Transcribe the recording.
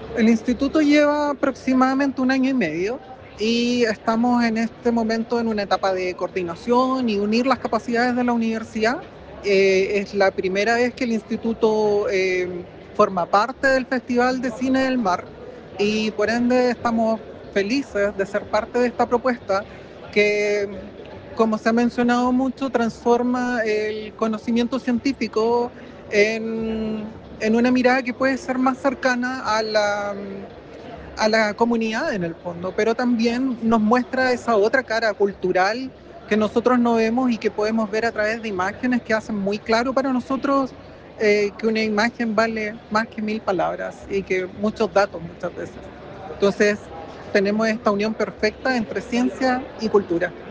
El instituto lleva aproximadamente un año y medio y estamos en este momento en una etapa de coordinación y unir las capacidades de la universidad. Es la primera vez que el instituto forma parte del Festival de Cine del Mar y por ende estamos felices de ser parte de esta propuesta que, como se ha mencionado mucho, transforma el conocimiento científico en una mirada que puede ser más cercana a la comunidad en el fondo, pero también nos muestra esa otra cara cultural que nosotros no vemos y que podemos ver a través de imágenes que hacen muy claro para nosotros que una imagen vale más que 1000 palabras y que muchos datos muchas veces. Entonces tenemos esta unión perfecta entre ciencia y cultura.